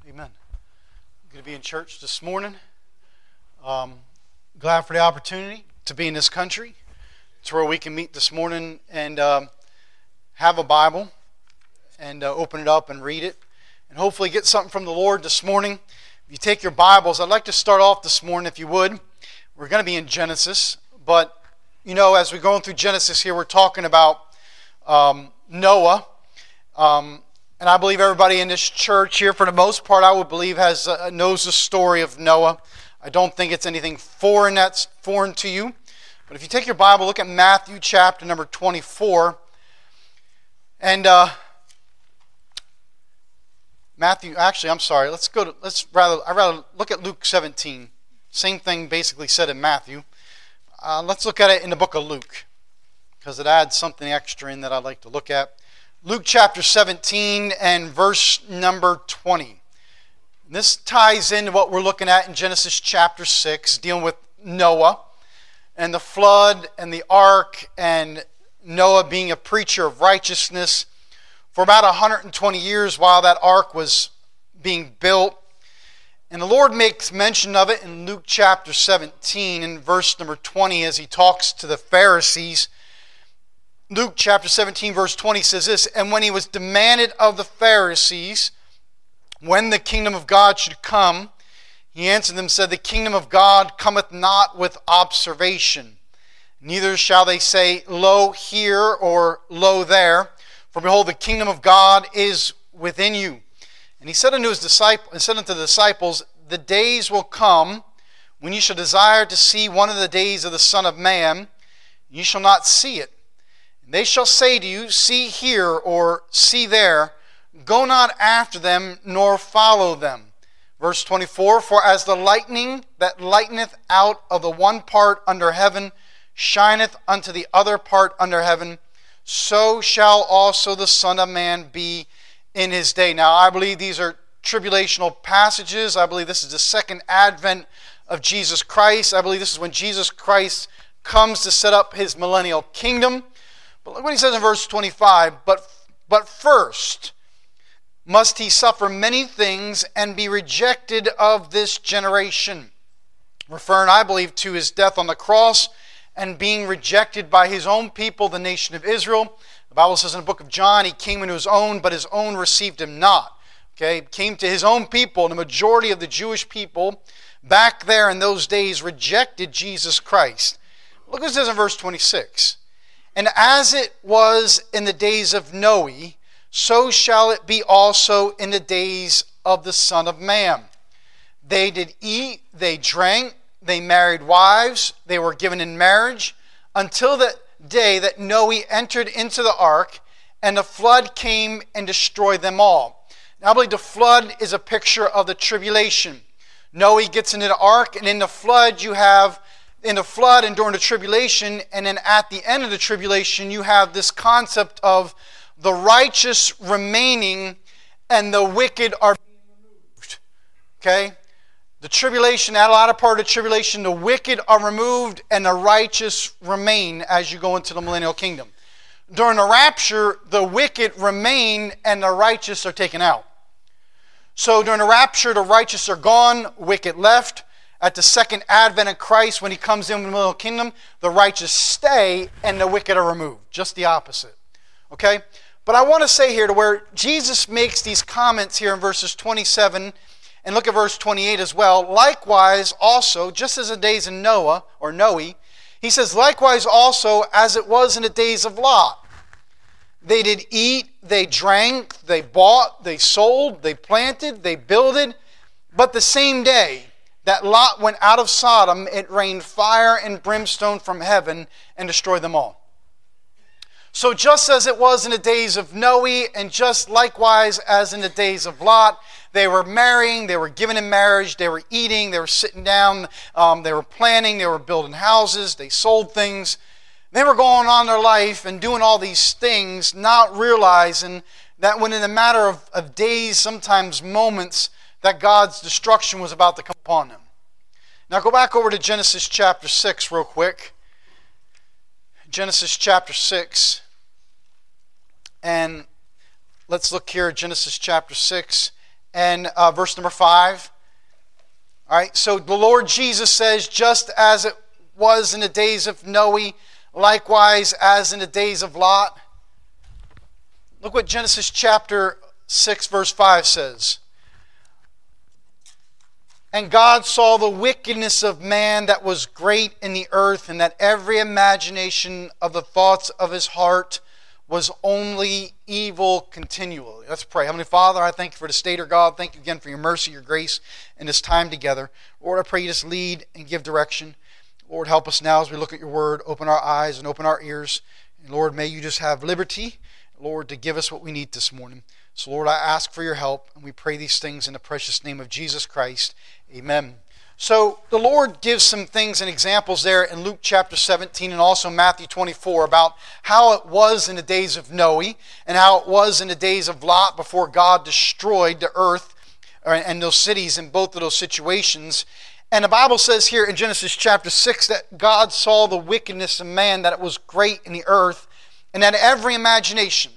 Amen. Good to be in church this morning. Glad for the opportunity to be in this country. It's where we can meet this morning and have a Bible and open it up and read it and hopefully get something from the Lord this morning. If you take your Bibles, I'd like to start off this morning, if you would. We're going to be in Genesis, but you know, as we're going through Genesis here, we're talking about Noah. And I believe everybody in this church here, for the most part, I would believe knows the story of Noah. I don't think it's anything foreign that's foreign to you. But if you take your Bible, look at Matthew chapter number 24. And Matthew, actually, I'm sorry. I'd rather look at Luke 17. Same thing basically said in Matthew. Let's look at it in the book of Luke, because it adds something extra in that I'd like to look at. Luke chapter 17 and verse number 20. This ties into what we're looking at in Genesis chapter 6, dealing with Noah and the flood and the ark, and Noah being a preacher of righteousness for about 120 years while that ark was being built. And the Lord makes mention of it in Luke chapter 17 and verse number 20 as he talks to the Pharisees. Luke chapter 17 verse 20 says this, "And when he was demanded of the Pharisees when the kingdom of God should come, he answered them, said, The kingdom of God cometh not with observation. Neither shall they say, Lo here, or Lo there. For behold, the kingdom of God is within you. And he said unto the disciples, The days will come when ye shall desire to see one of the days of the Son of Man, ye shall not see it. And they shall say to you, See here, or see there. Go not after them, nor follow them." Verse 24, "For as the lightning that lighteneth out of the one part under heaven shineth unto the other part under heaven, so shall also the Son of Man be in his day." Now, I believe these are tribulational passages. I believe this is the second advent of Jesus Christ. I believe this is when Jesus Christ comes to set up his millennial kingdom. But look what he says in verse 25, But first must he suffer many things and be rejected of this generation. Referring, I believe, to his death on the cross and being rejected by his own people, the nation of Israel. The Bible says in the book of John, he came into his own, but his own received him not. Okay, he came to his own people, and the majority of the Jewish people back there in those days rejected Jesus Christ. Look what it says in verse 26. "And as it was in the days of Noe, so shall it be also in the days of the Son of Man. They did eat, they drank, they married wives, they were given in marriage, until the day that Noe entered into the ark, and the flood came and destroyed them all." Now, I believe the flood is a picture of the tribulation. Noe gets into the ark, and in the flood and during the tribulation, and then at the end of the tribulation, you have this concept of the righteous remaining and the wicked are being removed. Okay? The tribulation, that latter part of the tribulation, the wicked are removed and the righteous remain as you go into the millennial kingdom. During the rapture, the wicked remain and the righteous are taken out. So during the rapture, the righteous are gone, wicked left. At the second advent of Christ, when he comes in the millennial kingdom, the righteous stay and the wicked are removed. Just the opposite. Okay? But I want to say here to where Jesus makes these comments here in verses 27 and look at verse 28 as well. Likewise also, just as the days of Noah, or Noe, he says, likewise also as it was in the days of Lot. They did eat, they drank, they bought, they sold, they planted, they builded. But the same day that Lot went out of Sodom, it rained fire and brimstone from heaven and destroyed them all. So just as it was in the days of Noe, and just likewise as in the days of Lot, they were marrying, they were given in marriage, they were eating, they were sitting down, they were planning, they were building houses, they sold things. They were going on their life and doing all these things, not realizing that when in a matter of days, sometimes moments, that God's destruction was about to come upon them. Now go back over to Genesis chapter 6 real quick. Genesis chapter 6. And let's look here at Genesis chapter 6 and verse number 5. All right, so the Lord Jesus says, just as it was in the days of Noe, likewise as in the days of Lot. Look what Genesis chapter 6 verse 5 says. And God saw the wickedness of man that was great in the earth, and that every imagination of the thoughts of his heart was only evil continually. Let's pray. Heavenly Father, I thank you for the state, God. Thank you again for your mercy, your grace, and this time together. Lord, I pray you just lead and give direction. Lord, help us now as we look at your word. Open our eyes and open our ears. And Lord, may you just have liberty, Lord, to give us what we need this morning. So Lord, I ask for your help, and we pray these things in the precious name of Jesus Christ. Amen. So the Lord gives some things and examples there in Luke chapter 17 and also Matthew 24 about how it was in the days of Noe and how it was in the days of Lot before God destroyed the earth and those cities in both of those situations. And the Bible says here in Genesis chapter 6 that God saw the wickedness of man, that it was great in the earth, and that every imagination,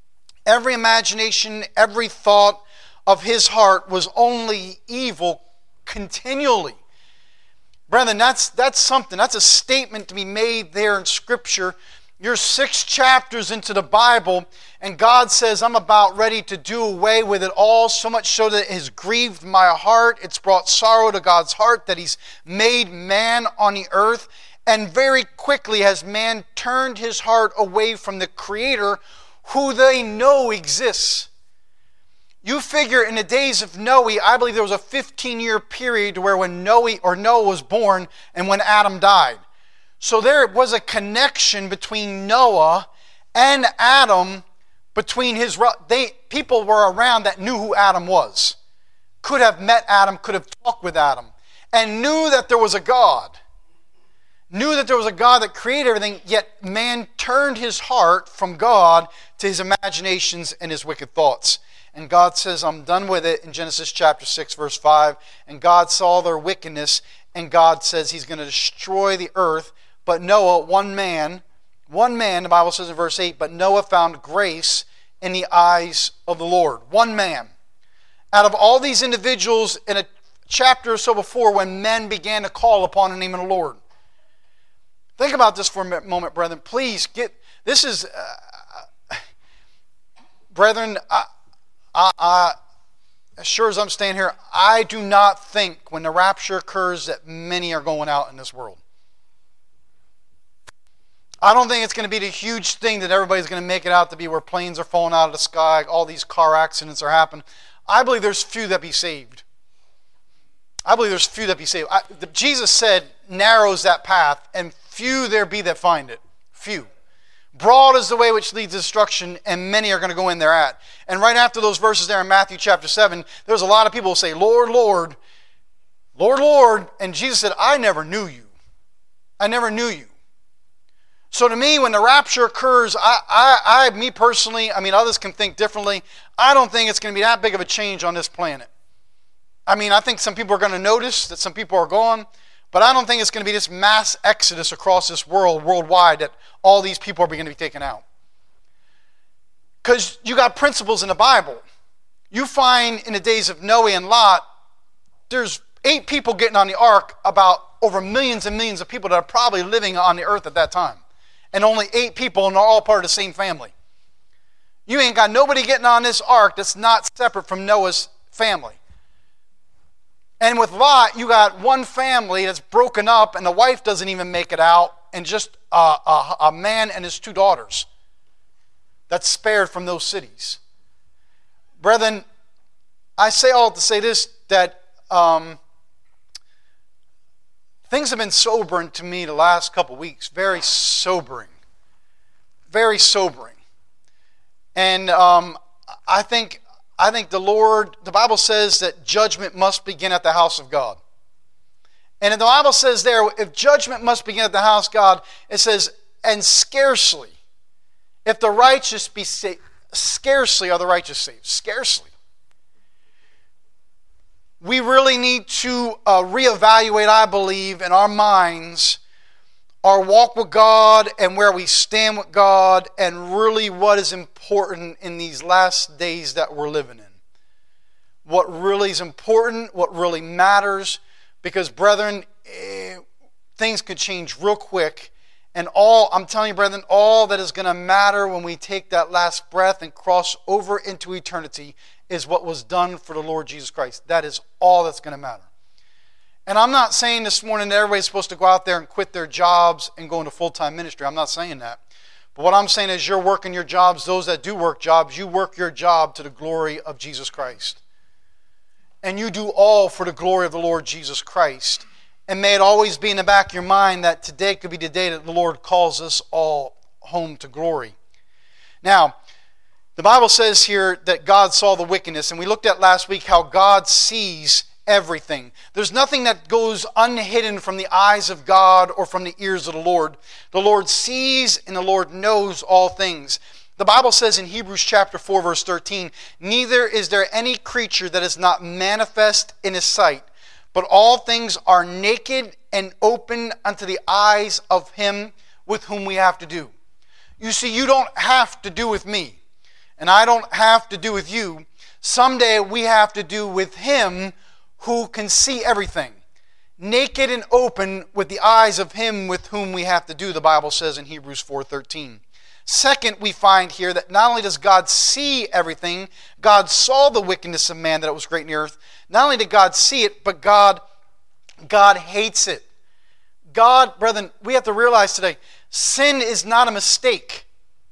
every thought of his heart was only evil continually. Brethren, that's something. That's a statement to be made there in Scripture. You're 6 chapters into the Bible, and God says, I'm about ready to do away with it all, so much so that it has grieved my heart. It's brought sorrow to God's heart that he's made man on the earth. And very quickly has man turned his heart away from the Creator who they know exists. You figure in the days of Noe, I believe there was a 15-year period where when Noah was born and when Adam died. So there was a connection between Noah and Adam, between people were around that knew who Adam was, could have met Adam, could have talked with Adam, and knew that there was a God. Knew that there was a God that created everything, yet man turned his heart from God to his imaginations and his wicked thoughts. And God says, I'm done with it in Genesis chapter 6, verse 5. And God saw their wickedness, and God says he's going to destroy the earth. But Noah, one man, the Bible says in verse 8, but Noah found grace in the eyes of the Lord. One man. Out of all these individuals in a chapter or so before when men began to call upon the name of the Lord. Think about this for a moment, brethren. Please get, this is, brethren, as sure as I'm standing here, I do not think when the rapture occurs that many are going out in this world. I don't think it's going to be the huge thing that everybody's going to make it out to be where planes are falling out of the sky, all these car accidents are happening. I believe there's few that be saved. Jesus said, narrows that path, and few there be that find it. Few. Broad is the way which leads to destruction, and many are going to go in thereat. And right after those verses there in Matthew chapter 7, there's a lot of people who say, Lord, Lord, Lord, Lord. And Jesus said, I never knew you. I never knew you. So to me, when the rapture occurs, me personally, others can think differently. I don't think it's going to be that big of a change on this planet. I think some people are going to notice that some people are gone, but I don't think it's going to be this mass exodus across this world, worldwide, that all these people are going to be taken out. Because you got principles in the Bible. You find in the days of Noah and Lot, there's 8 people getting on the ark about over millions and millions of people that are probably living on the earth at that time. And only 8 people, and they're all part of the same family. You ain't got nobody getting on this ark that's not separate from Noah's family. And with Lot, you got one family that's broken up, and the wife doesn't even make it out, and just a man and his 2 daughters that's spared from those cities. Brethren, I say all to say this, that things have been sobering to me the last couple weeks. Very sobering. Very sobering. And I think the Lord, the Bible says that judgment must begin at the house of God. And the Bible says there, if judgment must begin at the house of God, it says, and scarcely, if the righteous be saved, scarcely are the righteous saved. Scarcely. We really need to reevaluate, I believe, in our minds, our walk with God and where we stand with God, and really what is important in these last days that we're living in. what really is important, what really matters, because, brethren, things could change real quick. And I'm telling you, brethren, all that is going to matter when we take that last breath and cross over into eternity is what was done for the Lord Jesus Christ. That is all that's going to matter. And I'm not saying this morning that everybody's supposed to go out there and quit their jobs and go into full-time ministry. I'm not saying that. But what I'm saying is you're working your jobs, those that do work jobs, you work your job to the glory of Jesus Christ. And you do all for the glory of the Lord Jesus Christ. And may it always be in the back of your mind that today could be the day that the Lord calls us all home to glory. Now, the Bible says here that God saw the wickedness, and we looked at last week how God sees everything. There's nothing that goes unhidden from the eyes of God or from the ears of the Lord. The Lord sees and the Lord knows all things. The Bible says in Hebrews chapter 4, verse 13, "Neither is there any creature that is not manifest in His sight, but all things are naked and open unto the eyes of Him with whom we have to do." You see, you don't have to do with me, and I don't have to do with you. Someday we have to do with Him who can see everything. Naked and open with the eyes of Him with whom we have to do, the Bible says in Hebrews 4:13. Second, we find here that not only does God see everything, God saw the wickedness of man, that it was great in the earth. Not only did God see it, but God hates it. God, brethren, we have to realize today, sin is not a mistake.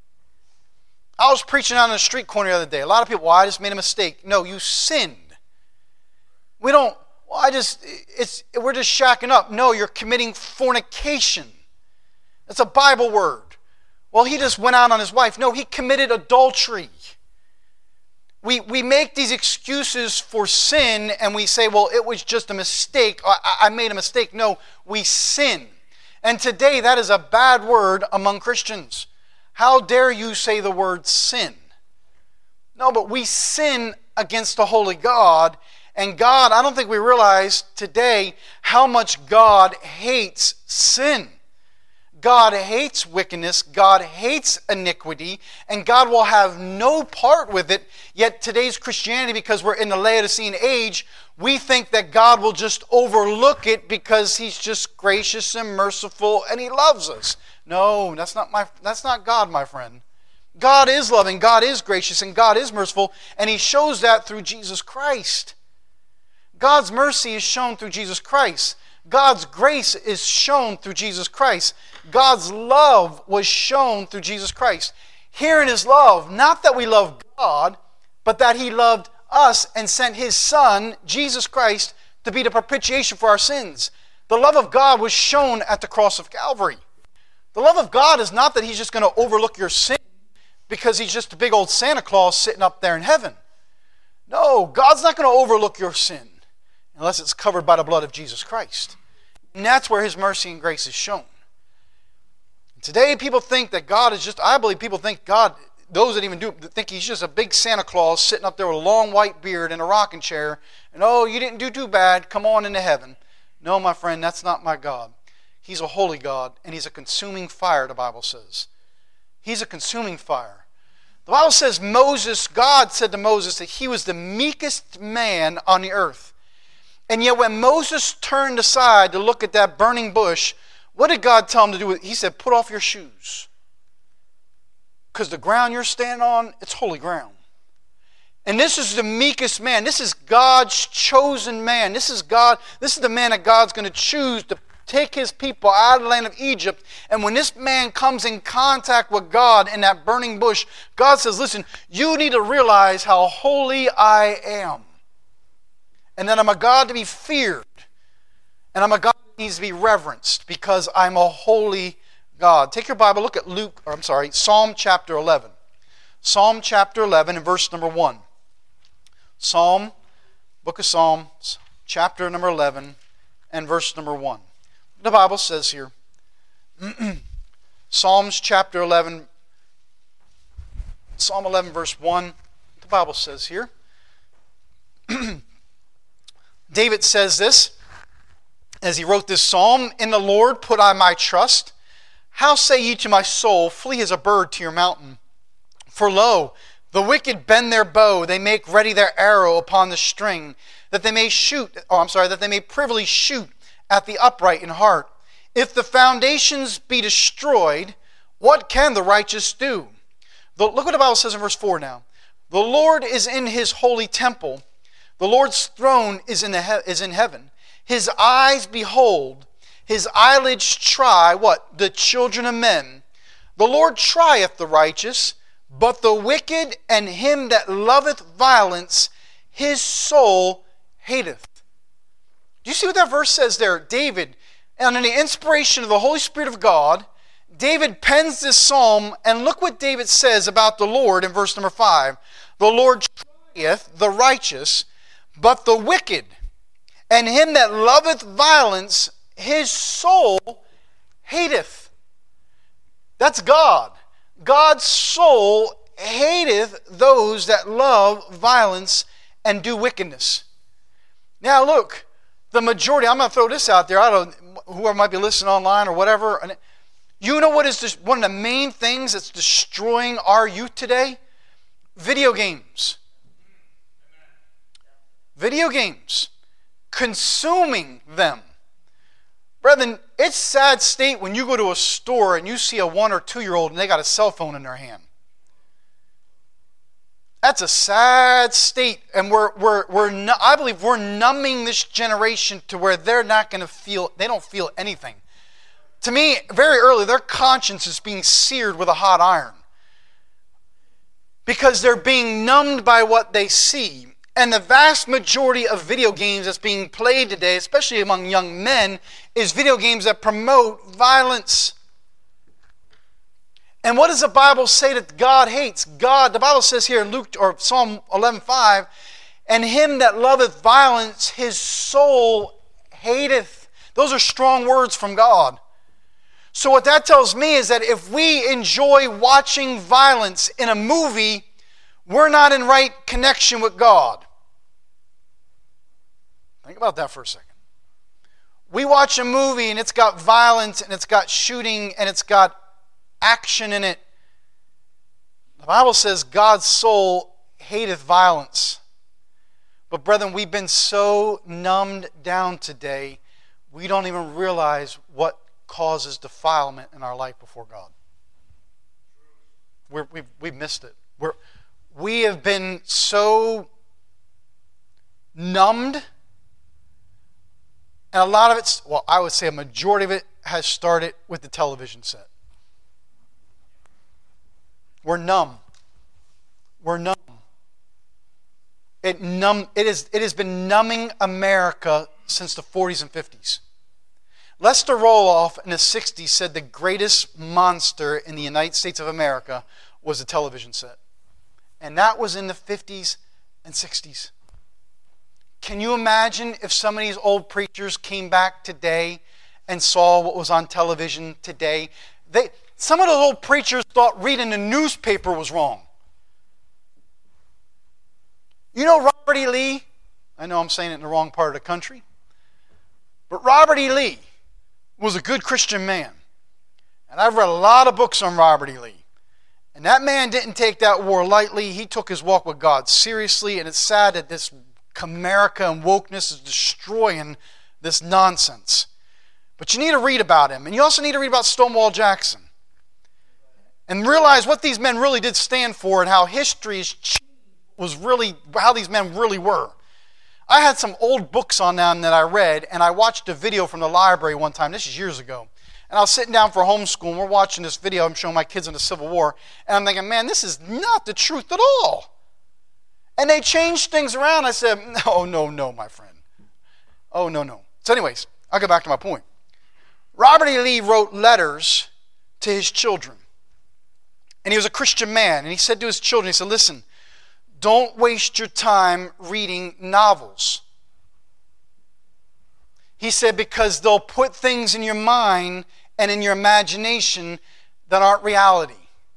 I was preaching on the street corner the other day. A lot of people, well, I just made a mistake. No, you sinned. We don't, well, we're just shacking up. No, you're committing fornication. That's a Bible word. Well, he just went out on his wife. No, he committed adultery. We make these excuses for sin and we say, well, it was just a mistake. I made a mistake. No, we sin. And today that is a bad word among Christians. How dare you say the word sin? No, but we sin against the holy God. And God, I don't think we realize today how much God hates sin. God hates wickedness, God hates iniquity, and God will have no part with it. Yet today's Christianity, because we're in the Laodicean age, we think that God will just overlook it because He's just gracious and merciful and He loves us. No, that's not God, my friend. God is loving, God is gracious, and God is merciful, and He shows that through Jesus Christ. God's mercy is shown through Jesus Christ. God's grace is shown through Jesus Christ. God's love was shown through Jesus Christ. Herein is love, not that we love God, but that He loved us and sent His Son, Jesus Christ, to be the propitiation for our sins. The love of God was shown at the cross of Calvary. The love of God is not that He's just going to overlook your sin because He's just a big old Santa Claus sitting up there in heaven. No, God's not going to overlook your sin unless it's covered by the blood of Jesus Christ. And that's where His mercy and grace is shown. Today people think that God is just, I believe people think God, those that even do, think He's just a big Santa Claus sitting up there with a long white beard in a rocking chair, and oh, you didn't do too bad, come on into heaven. No, my friend, that's not my God. He's a holy God, and He's a consuming fire, the Bible says. He's a consuming fire. The Bible says God said to Moses that he was the meekest man on the earth. And yet when Moses turned aside to look at that burning bush, what did God tell him to do? He said, put off your shoes. Because the ground you're standing on, it's holy ground. And this is the meekest man. This is God's chosen man. This is the man that God's going to choose to take His people out of the land of Egypt. And when this man comes in contact with God in that burning bush, God says, listen, you need to realize how holy I am. And that I'm a God to be feared. And I'm a God that needs to be reverenced because I'm a holy God. Take your Bible, look at Psalm chapter 11. Psalm chapter 11 and verse number 1. Book of Psalms, chapter number 11 and verse number 1. The Bible says here, Psalms chapter 11, Psalm 11 verse 1, the Bible says here, David says this, as he wrote this psalm, in the Lord put I my trust. How say ye to my soul, flee as a bird to your mountain? For lo, The wicked bend their bow, they make ready their arrow upon the string, that they may that they may privily shoot at the upright in heart. If the foundations be destroyed, what can the righteous do? Look what the Bible says in verse 4 now. The Lord is in his holy temple. The Lord's throne is in heaven. His eyes behold, his eyelids try, what? The children of men. The Lord trieth the righteous, but the wicked and him that loveth violence, his soul hateth. Do you see what that verse says there? David, under the inspiration of the Holy Spirit of God, David pens this psalm, and look what David says about the Lord in verse number 5. The Lord trieth the righteous, but the wicked, and him that loveth violence, his soul hateth. That's God. God's soul hateth those that love violence and do wickedness. Now look, the majority, I'm going to throw this out there, I don't know, whoever might be listening online or whatever, you know what is one of the main things that's destroying our youth today? Video games. Video games. Consuming them. Brethren, it's a sad state when you go to a store and you see a 1 or 2-year-old and they got a cell phone in their hand. That's a sad state, and I believe we're numbing this generation to where they're not going to feel, they don't feel anything. To me, very early, their conscience is being seared with a hot iron because they're being numbed by what they see. And the vast majority of video games that's being played today, especially among young men, is video games that promote violence. And what does the Bible say that God hates? God, the Bible says here in Psalm 11:5, and him that loveth violence, his soul hateth. Those are strong words from God. So what that tells me is that if we enjoy watching violence in a movie, we're not in right connection with God. Think about that for a second. We watch a movie and it's got violence and it's got shooting and it's got action in it. The Bible says God's soul hateth violence. But brethren, we've been so numbed down today, we don't even realize what causes defilement in our life before God. We've missed it. We have been so numbed, and a lot of it's, well, I would say a majority of it has started with the television set. We're numb. We're numb. It has been numbing America since the 40s and 50s. Lester Roloff in the 60s said the greatest monster in the United States of America was the television set. And that was in the 50s and 60s. Can you imagine if some of these old preachers came back today and saw what was on television today? Some of those old preachers thought reading the newspaper was wrong. You know Robert E. Lee? I know I'm saying it in the wrong part of the country. But Robert E. Lee was a good Christian man. And I've read a lot of books on Robert E. Lee. And that man didn't take that war lightly. He took his walk with God seriously. And it's sad that this America and wokeness is destroying this nonsense. But you need to read about him. And you also need to read about Stonewall Jackson. And realize what these men really did stand for and how history was really, how these men really were. I had some old books on them that I read, and I watched a video from the library one time. This is years ago. And I was sitting down for homeschool, and we're watching this video. I'm showing my kids in the Civil War. And I'm thinking, man, this is not the truth at all. And they changed things around. I said, no, my friend. Oh, no. So anyways, I'll go back to my point. Robert E. Lee wrote letters to his children. And he was a Christian man. And he said to his children, he said, listen, don't waste your time reading novels. He said, because they'll put things in your mind and in your imagination that aren't reality.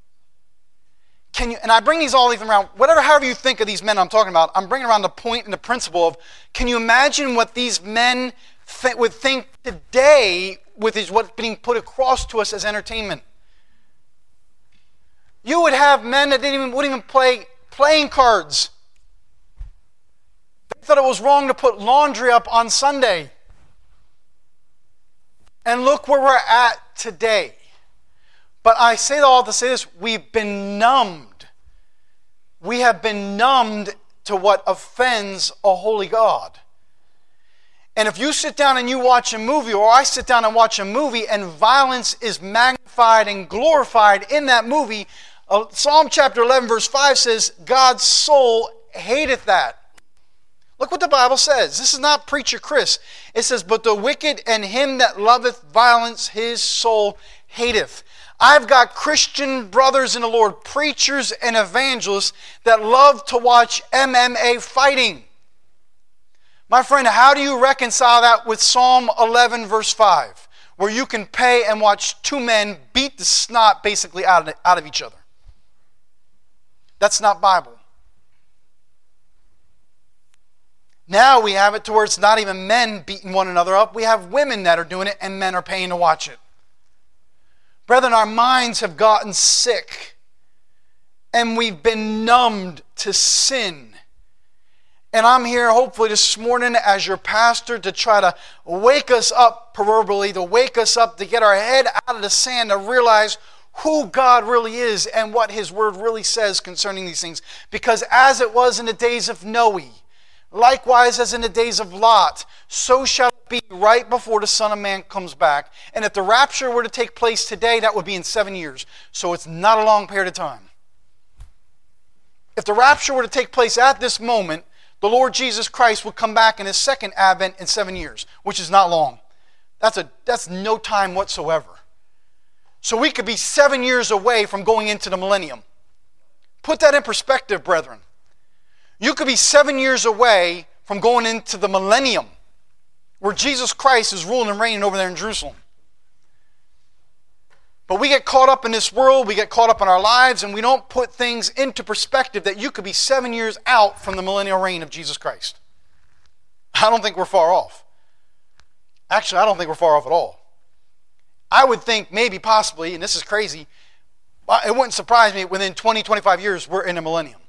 And I bring these all even around, however you think of these men I'm talking about, I'm bringing around the point and the principle of, can you imagine what these men would think today with what's being put across to us as entertainment? You would have men that wouldn't even play playing cards. They thought it was wrong to put laundry up on Sunday. And look where we're at today. But I say all to say this, we've been numbed. We have been numbed to what offends a holy God. And if you sit down and you watch a movie, or I sit down and watch a movie, and violence is magnified and glorified in that movie, Psalm chapter 11 verse 5 says, God's soul hateth that. Look what the Bible says. This is not Preacher Chris. It says, but the wicked and him that loveth violence, his soul hateth. I've got Christian brothers in the Lord, preachers and evangelists that love to watch MMA fighting. My friend, how do you reconcile that with Psalm 11 verse 5, where you can pay and watch two men beat the snot basically out of each other? That's not Bible. Now we have it to where it's not even men beating one another up. We have women that are doing it, and men are paying to watch it. Brethren, our minds have gotten sick, and we've been numbed to sin. And I'm here hopefully this morning as your pastor to try to wake us up, proverbially, to wake us up, to get our head out of the sand, to realize who God really is and what His Word really says concerning these things. Because as it was in the days of Noe, likewise as in the days of Lot, so shall it be right before the Son of Man comes back. And if the rapture were to take place today, that would be in 7 years. So it's not a long period of time. If the rapture were to take place at this moment, the Lord Jesus Christ would come back in His second advent in 7 years, which is not long. That's no time whatsoever. So we could be 7 years away from going into the millennium. Put that in perspective, brethren. You could be 7 years away from going into the millennium, where Jesus Christ is ruling and reigning over there in Jerusalem. But we get caught up in this world, we get caught up in our lives, and we don't put things into perspective that you could be 7 years out from the millennial reign of Jesus Christ. I don't think we're far off. Actually, I don't think we're far off at all. I would think maybe, possibly, and this is crazy, it wouldn't surprise me within 20, 25 years we're in a millennium.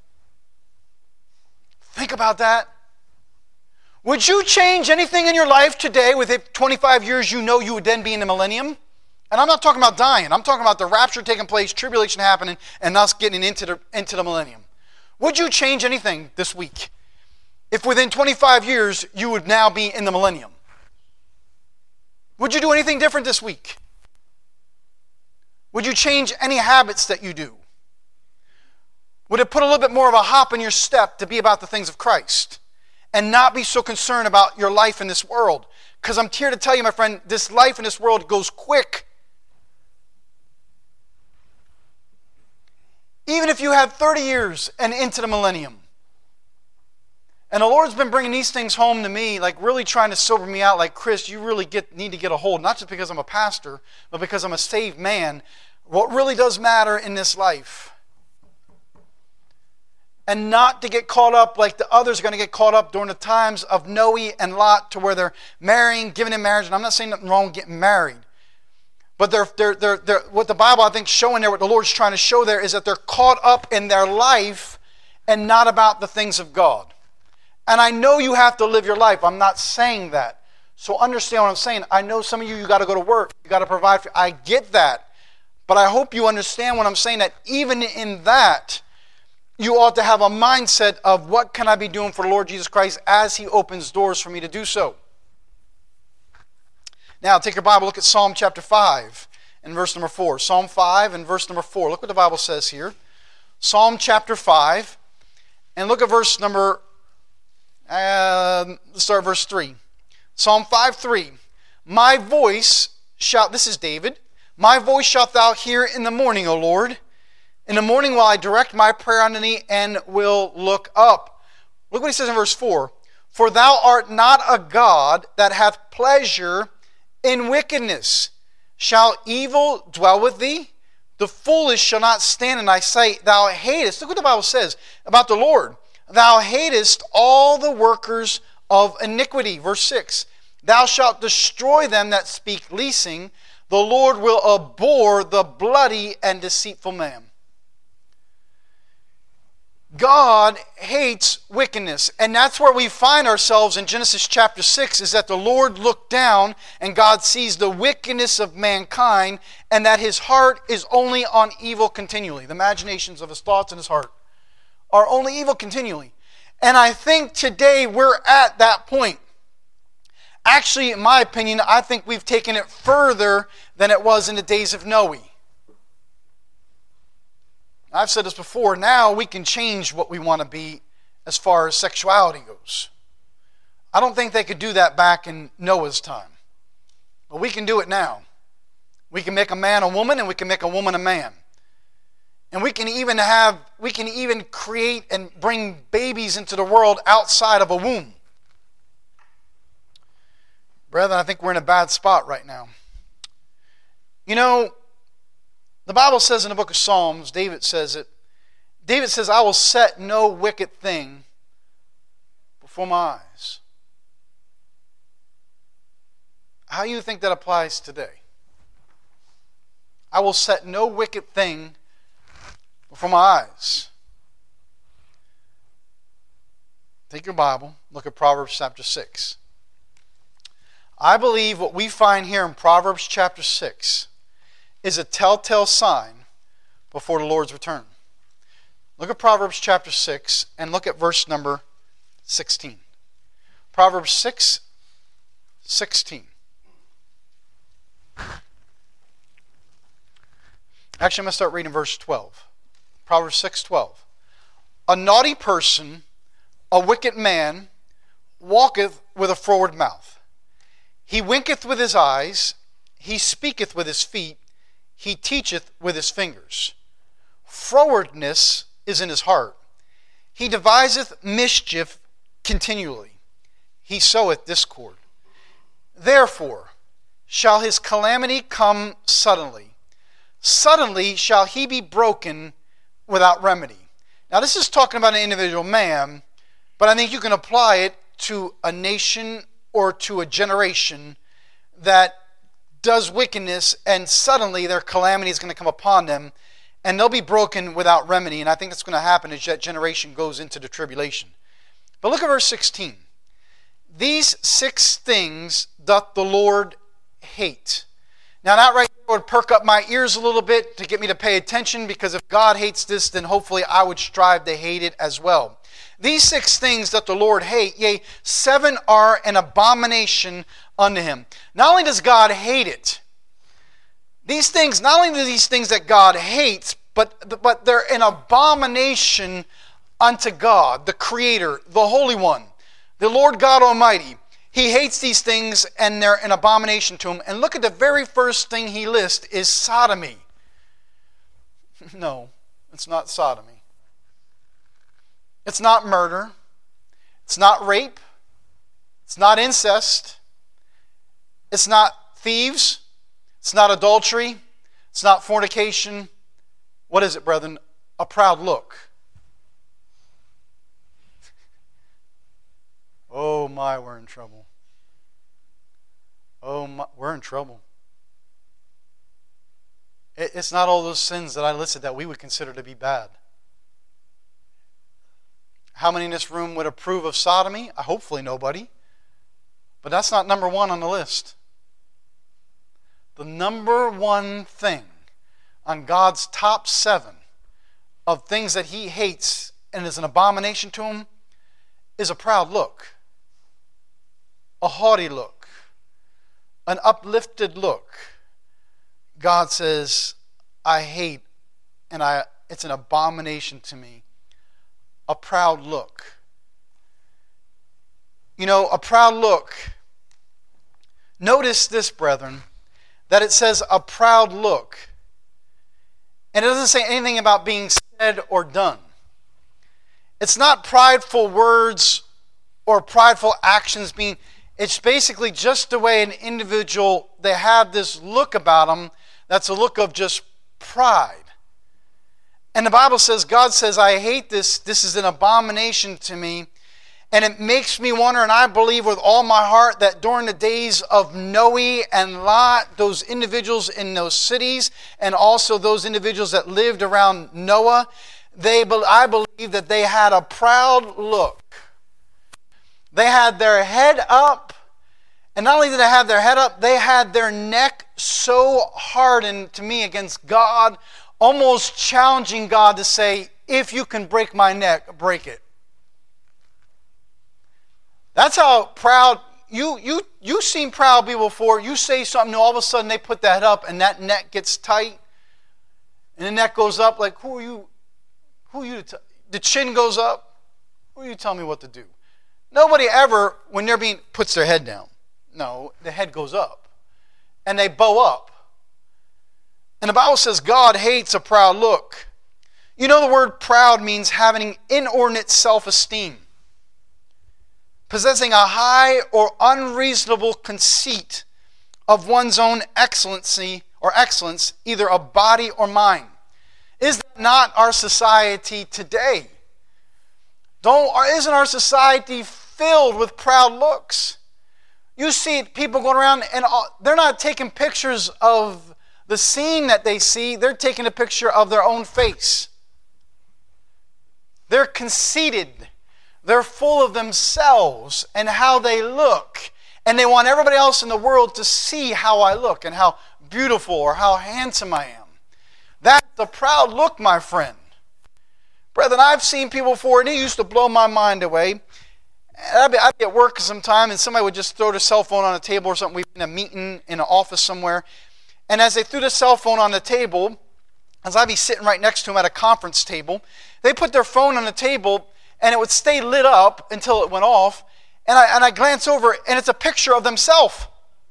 Think about that. Would you change anything in your life today with 25 years you know you would then be in the millennium? And I'm not talking about dying. I'm talking about the rapture taking place, tribulation happening, and us getting into the millennium. Would you change anything this week if within 25 years you would now be in the millennium? Would you do anything different this week? Would you change any habits that you do? Would it put a little bit more of a hop in your step to be about the things of Christ and not be so concerned about your life in this world? Because I'm here to tell you, my friend, this life in this world goes quick. Even if you have 30 years and into the millennium. And the Lord's been bringing these things home to me, like really trying to sober me out, like, Chris, you really need to get a hold, not just because I'm a pastor, but because I'm a saved man, what really does matter in this life. And not to get caught up like the others are going to get caught up during the times of Noe and Lot, to where they're marrying, giving in marriage. And I'm not saying nothing wrong with getting married. But they're what the Bible, I think, showing there, what the Lord's trying to show there, is that they're caught up in their life and not about the things of God. And I know you have to live your life. I'm not saying that. So understand what I'm saying. I know some of you got to go to work. You got to provide for. I get that. But I hope you understand what I'm saying, that even in that, you ought to have a mindset of what can I be doing for the Lord Jesus Christ as He opens doors for me to do so. Now, take your Bible, look at Psalm chapter 5 and verse number 4. Psalm 5 and verse number 4. Look what the Bible says here. Psalm chapter 5, and look at verse number, let's start verse 3. Psalm 5:3. My voice shalt, this is David, my voice shalt thou hear in the morning, O Lord. In the morning will I direct my prayer unto thee, and will look up. Look what he says in verse 4. For thou art not a God that hath pleasure in wickedness. Shall evil dwell with thee? The foolish shall not stand in thy sight. Thou hatest, look what the Bible says about the Lord. Thou hatest all the workers of iniquity. Verse 6. Thou shalt destroy them that speak leasing. The Lord will abhor the bloody and deceitful man. God hates wickedness. And that's where we find ourselves in Genesis chapter 6, is that the Lord looked down and God sees the wickedness of mankind and that his heart is only on evil continually. The imaginations of his thoughts and his heart are only evil continually. And I think today we're at that point. Actually, in my opinion, I think we've taken it further than it was in the days of Noah. I've said this before, now we can change what we want to be as far as sexuality goes. I don't think they could do that back in Noah's time. But we can do it now. We can make a man a woman and we can make a woman a man. And we can even create and bring babies into the world outside of a womb. Brethren, I think we're in a bad spot right now. You know, the Bible says in the book of Psalms, David says it. David says, I will set no wicked thing before my eyes. How do you think that applies today? I will set no wicked thing before my eyes. Take your Bible, look at Proverbs chapter 6. I believe what we find here in Proverbs chapter 6 is a telltale sign before the Lord's return. Look at Proverbs chapter 6 and look at verse number 16. Proverbs 6:16. Actually, I'm going to start reading verse 12. Proverbs 6:12. A naughty person, a wicked man, walketh with a froward mouth. He winketh with his eyes, he speaketh with his feet, he teacheth with his fingers. Frowardness is in his heart. He deviseth mischief continually. He soweth discord. Therefore shall his calamity come suddenly. Suddenly shall he be broken without remedy. Now this is talking about an individual man, but I think you can apply it to a nation or to a generation that does wickedness, and suddenly their calamity is going to come upon them, and they'll be broken without remedy. And I think that's going to happen as that generation goes into the tribulation. But look at verse 16. These 6 things doth the Lord hate. Now that right there would perk up my ears a little bit to get me to pay attention, because if God hates this, then hopefully I would strive to hate it as well. These 6 things that the Lord hate, yea, 7 are an abomination unto him. Not only does God hate it, not only do these things that God hates, but they're an abomination unto God, the Creator, the Holy One, the Lord God Almighty. He hates these things and they're an abomination to him. And look at the very first thing he lists is sodomy. No, it's not sodomy. It's not murder. It's not rape. It's not incest. It's not thieves. It's not adultery. It's not fornication. What is it, brethren? A proud look. Oh my, we're in trouble. Oh my, we're in trouble. It's not all those sins that I listed that we would consider to be bad. How many in this room would approve of sodomy? Hopefully nobody. But that's not number 1 on the list. The number 1 thing on God's top 7 of things that he hates and is an abomination to him is a proud look, a haughty look, an uplifted look. God says, I hate, and it's an abomination to me. A proud look. You know, a proud look. Notice this, brethren, that it says a proud look. And it doesn't say anything about being said or done. It's not prideful words or prideful actions being... It's basically just the way an individual, they have this look about them that's a look of just pride. And the Bible says, God says, I hate this. This is an abomination to me. And it makes me wonder, and I believe with all my heart, that during the days of Noe and Lot, those individuals in those cities, and also those individuals that lived around Noah, I believe that they had a proud look. They had their head up, and not only did they have their head up, they had their neck so hardened to me against God, almost challenging God to say, if you can break my neck, break it. That's how proud, you've seen proud people before. You say something, and all of a sudden they put that up, and that neck gets tight, and the neck goes up like, who are you the chin goes up. Who are you telling me what to do? Nobody ever, when they're puts their head down. No, the head goes up. And they bow up. And the Bible says God hates a proud look. You know the word proud means having inordinate self-esteem. Possessing a high or unreasonable conceit of one's own excellency or excellence, either of body or mind. Is that not our society today? Isn't our society filled with proud looks? You see people going around and they're not taking pictures of the scene that they see. They're taking a picture of their own face. They're conceited. They're full of themselves and how they look. And they want everybody else in the world to see how I look and how beautiful or how handsome I am. That's a proud look, my friend. Brethren, I've seen people before, and it used to blow my mind away. I'd be at work sometime, and somebody would just throw their cell phone on a table or something. We'd be in a meeting in an office somewhere. And as they threw the cell phone on the table, as I'd be sitting right next to them at a conference table, they put their phone on the table, and it would stay lit up until it went off. And I glance over, and it's a picture of themselves.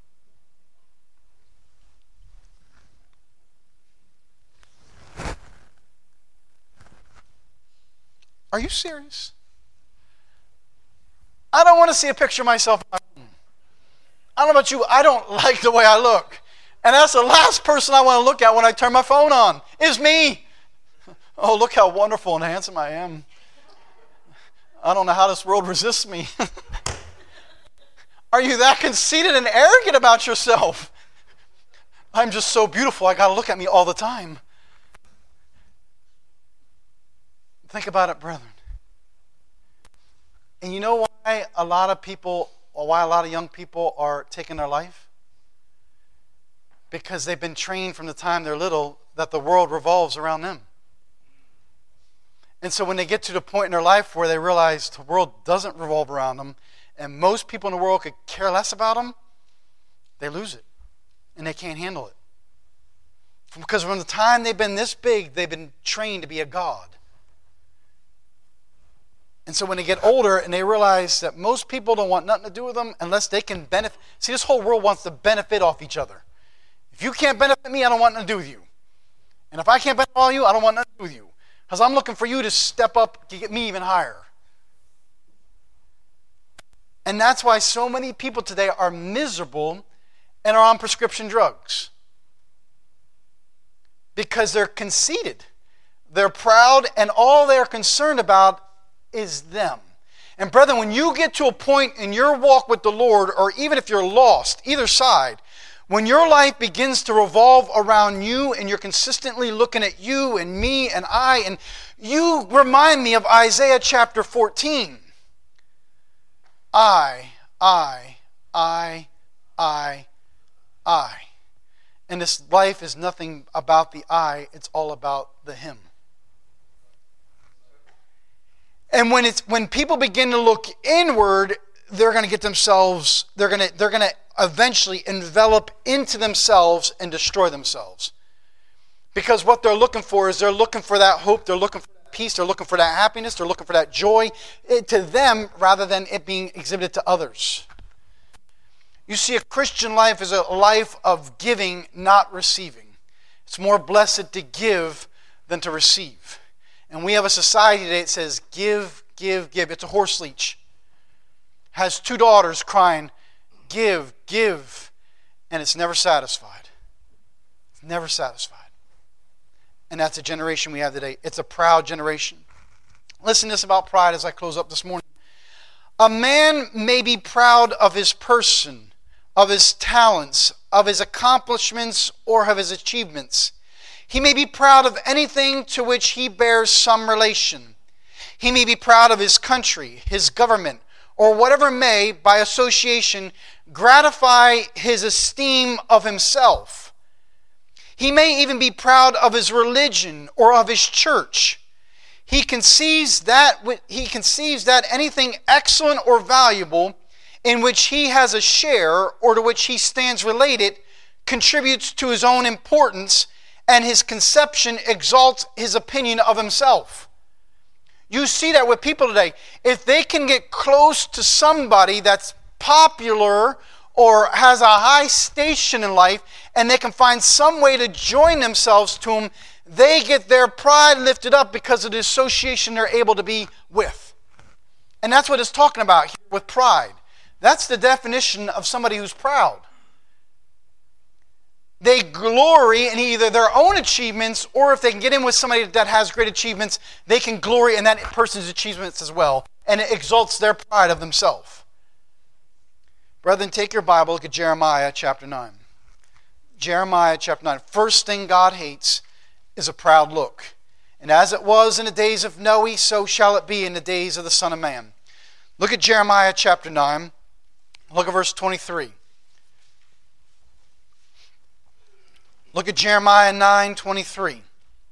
Are you serious? I don't want to see a picture of myself. I don't know about you. I don't like the way I look. And that's the last person I want to look at when I turn my phone on. Is me. Oh, look how wonderful and handsome I am. I don't know how this world resists me. Are you that conceited and arrogant about yourself? I'm just so beautiful. I got to look at me all the time. Think about it, brethren. And you know why a lot of young people are taking their life? Because they've been trained from the time they're little that the world revolves around them. And so when they get to the point in their life where they realize the world doesn't revolve around them, and most people in the world could care less about them, they lose it. And they can't handle it. Because from the time they've been this big, they've been trained to be a god. And so when they get older and they realize that most people don't want nothing to do with them unless they can benefit. See, this whole world wants to benefit off each other. If you can't benefit me, I don't want nothing to do with you. And if I can't benefit all you, I don't want nothing to do with you. Because I'm looking for you to step up to get me even higher. And that's why so many people today are miserable and are on prescription drugs. Because they're conceited. They're proud, and all they're concerned about is them. And brethren, when you get to a point in your walk with the Lord, or even if you're lost, either side, when your life begins to revolve around you and you're consistently looking at you and me and I, and you remind me of Isaiah chapter 14. I. And this life is nothing about the I, it's all about the Him. And when people begin to look inward, they're going to get themselves, they're going to eventually envelop into themselves and destroy themselves. Because what they're looking for is they're looking for that hope, they're looking for that peace, they're looking for that happiness, they're looking for that joy to them rather than it being exhibited to others. You see, a Christian life is a life of giving, not receiving. It's more blessed to give than to receive. And we have a society today that says, give, give, give. It's a horse leech. Has two daughters crying, give, give. And it's never satisfied. It's never satisfied. And that's the generation we have today. It's a proud generation. Listen to this about pride as I close up this morning. A man may be proud of his person, of his talents, of his accomplishments, or of his achievements. He may be proud of anything to which he bears some relation. He may be proud of his country, his government, or whatever may, by association, gratify his esteem of himself. He may even be proud of his religion or of his church. He conceives that anything excellent or valuable in which he has a share or to which he stands related contributes to his own importance, and his conception exalts his opinion of himself. You see that with people today. If they can get close to somebody that's popular or has a high station in life, and they can find some way to join themselves to them, they get their pride lifted up because of the association they're able to be with. And that's what it's talking about here with pride. That's the definition of somebody who's proud. They glory in either their own achievements, or if they can get in with somebody that has great achievements, they can glory in that person's achievements as well. And it exalts their pride of themselves. Brethren, take your Bible, look at Jeremiah chapter 9. Jeremiah chapter 9. First thing God hates is a proud look. And as it was in the days of Noe, so shall it be in the days of the Son of Man. Look at Jeremiah chapter 9. Look at verse 23. Look at Jeremiah 9:23.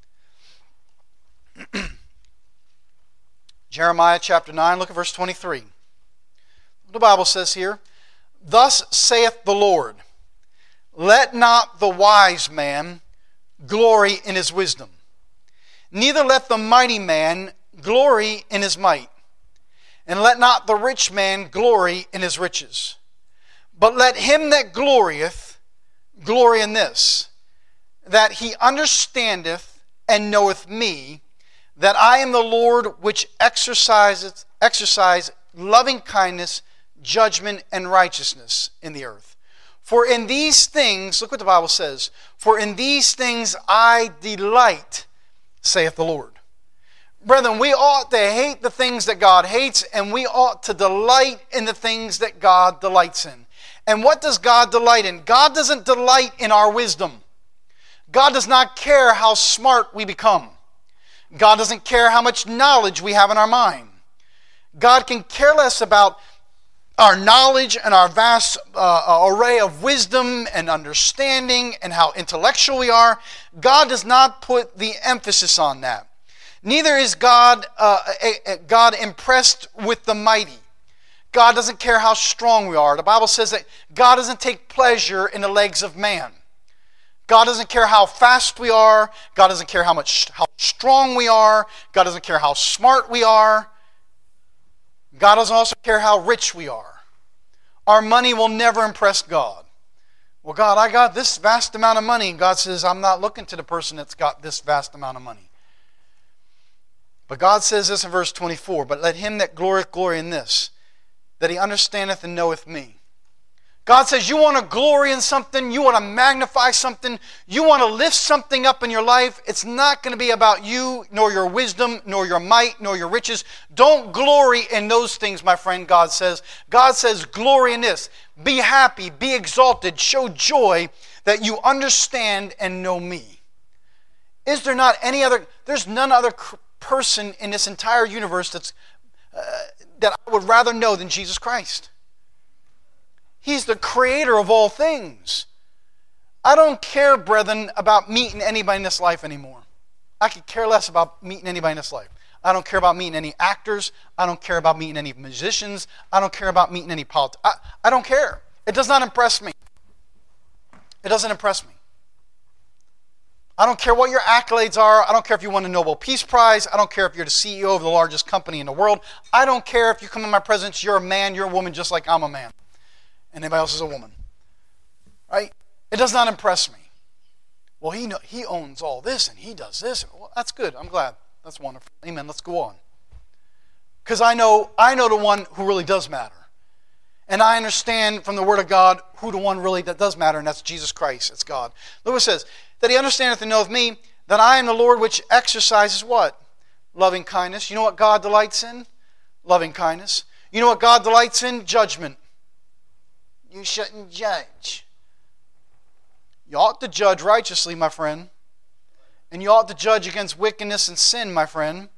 Jeremiah chapter 9, look at verse 23. The Bible says here, "Thus saith the Lord, let not the wise man glory in his wisdom, neither let the mighty man glory in his might, and let not the rich man glory in his riches. But let him that glorieth glory in this, that he understandeth and knoweth me, that I am the Lord which exercise loving kindness, judgment, and righteousness in the earth. For in these things," look what the Bible says, "for in these things I delight, saith the Lord." Brethren, we ought to hate the things that God hates, and we ought to delight in the things that God delights in. And what does God delight in? God doesn't delight in our wisdom. God does not care how smart we become. God doesn't care how much knowledge we have in our mind. God can care less about our knowledge and our vast array of wisdom and understanding and how intellectual we are. God does not put the emphasis on that. Neither is God impressed with the mighty. God doesn't care how strong we are. The Bible says that God doesn't take pleasure in the legs of man. God doesn't care how fast we are. God doesn't care how strong we are. God doesn't care how smart we are. God doesn't also care how rich we are. Our money will never impress God. Well, God, I got this vast amount of money. And God says, I'm not looking to the person that's got this vast amount of money. But God says this in verse 24, "But let him that glorieth glory in this, that he understandeth and knoweth me." God says, you want to glory in something, you want to magnify something, you want to lift something up in your life, it's not going to be about you, nor your wisdom, nor your might, nor your riches. Don't glory in those things, my friend, God says. God says, glory in this. Be happy, be exalted, show joy that you understand and know me. Is there not any other, there's none other person in this entire universe that I would rather know than Jesus Christ. He's the creator of all things. I don't care, brethren, about meeting anybody in this life anymore. I could care less about meeting anybody in this life. I don't care about meeting any actors. I don't care about meeting any musicians. I don't care about meeting any politicians. I don't care. It does not impress me. It doesn't impress me. I don't care what your accolades are. I don't care if you won a Nobel Peace Prize. I don't care if you're the CEO of the largest company in the world. I don't care if you come in my presence, you're a man, you're a woman, just like I'm a man. And anybody else is a woman. Right? It does not impress me. Well, he owns all this and he does this. Well, that's good. I'm glad. That's wonderful. Amen. Let's go on. Because I know the one who really does matter. And I understand from the Word of God who the one really that does matter, and that's Jesus Christ. It's God. Look what it says. That he understandeth and knoweth me, that I am the Lord which exercises what? Loving kindness. You know what God delights in? Loving kindness. You know what God delights in? Judgment. You shouldn't judge. You ought to judge righteously, my friend. And you ought to judge against wickedness and sin, my friend.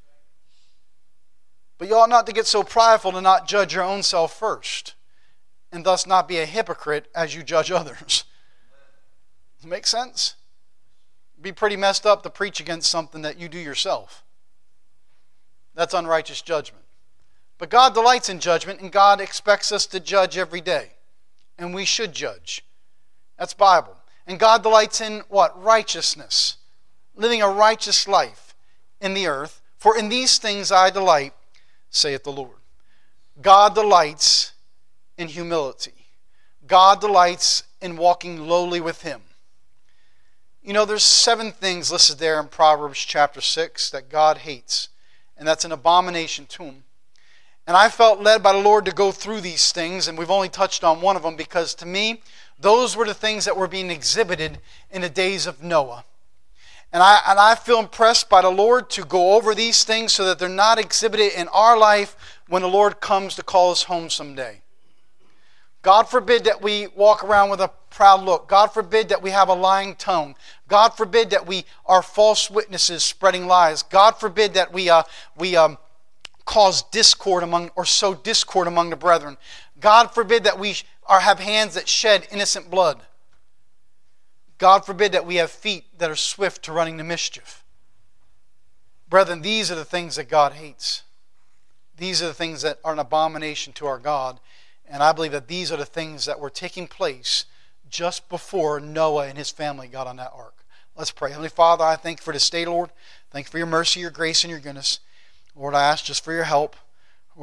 But you ought not to get so prideful to not judge your own self first, and thus not be a hypocrite as you judge others. Does it make sense? It'd be pretty messed up to preach against something that you do yourself. That's unrighteous judgment. But God delights in judgment, and God expects us to judge every day. And we should judge. That's Bible. And God delights in what? Righteousness. Living a righteous life in the earth. For in these things I delight, saith the Lord. God delights in humility. God delights in walking lowly with Him. You know, there's 7 things listed there in Proverbs chapter 6 that God hates. And that's an abomination to Him. And I felt led by the Lord to go through these things, and we've only touched on one of them because to me, those were the things that were being exhibited in the days of Noah. And I feel impressed by the Lord to go over these things so that they're not exhibited in our life when the Lord comes to call us home someday. God forbid that we walk around with a proud look. God forbid that we have a lying tongue. God forbid that we are false witnesses spreading lies. God forbid that we cause discord among or sow discord among the brethren. God forbid that we have hands that shed innocent blood. God forbid that we have feet that are swift to running to mischief. Brethren, these are the things that God hates. These are the things that are an abomination to our God. And I believe that these are the things that were taking place just before Noah and his family got on that ark. Let's pray. Heavenly Father, I thank you for this day, Lord. Thank you for your mercy, your grace, and your goodness. Lord, I ask just for your help.